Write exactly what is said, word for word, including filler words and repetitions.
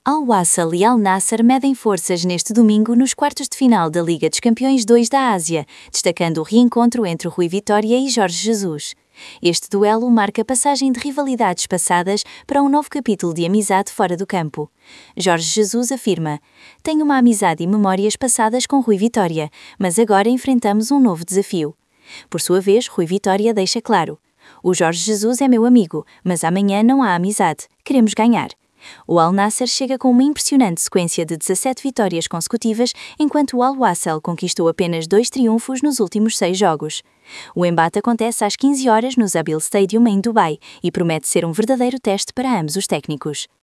Al-Wassel e Al-Nassr medem forças neste domingo nos quartos de final da Liga dos Campeões dois da Ásia, destacando o reencontro entre Rui Vitória e Jorge Jesus. Este duelo marca passagem de rivalidades passadas para um novo capítulo de amizade fora do campo. Jorge Jesus afirma: "Tenho uma amizade e memórias passadas com Rui Vitória, mas agora enfrentamos um novo desafio." Por sua vez, Rui Vitória deixa claro: "O Jorge Jesus é meu amigo, mas amanhã não há amizade, queremos ganhar." O Al-Nassr chega com uma impressionante sequência de dezassete vitórias consecutivas, enquanto o Al-Wassel conquistou apenas dois triunfos nos últimos seis jogos. O embate acontece às quinze horas no Zabil Stadium, em Dubai, e promete ser um verdadeiro teste para ambos os técnicos.